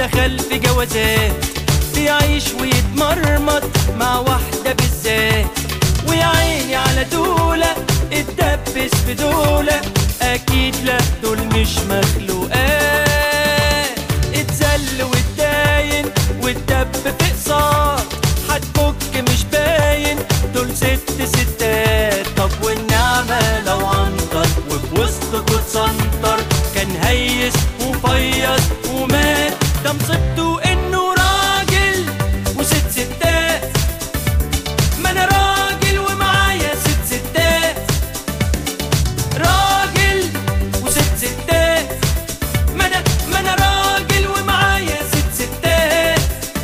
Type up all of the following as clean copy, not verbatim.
دخل في جوازات، بيعيش ويتمرمط مع واحدة بالذات، ويا عيني على دولة اتدبس في دولة، أكيد لا دول مش مخلوقات. اتذل واتداين واتدب في قصار، هتفك مش باين دول ست ستات. طب والنعمة لو عنطر وفي وسطكوا اتسنطر، كان هيس وفيص ومات. ده مصيبته انه راجل وست ستات، ما انا راجل ومعايا ست ستات. راجل وست ستات، ما انا راجل ومعايا ست ستات.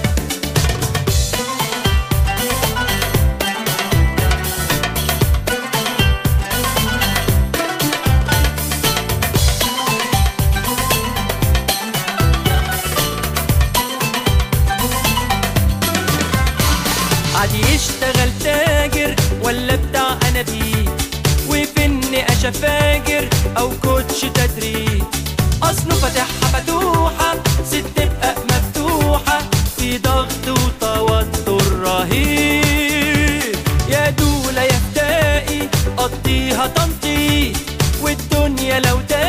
عادي يشتغل تاجر ولا بتاع انابيب، وفن اشفاجر او كوتش تدريب، اصله فاتحها فتوحه ست تبقى مفتوحه، في ضغط وتوتر رهيب. يا دوله يا فدائي قضيها تنطيط، والدنيا لو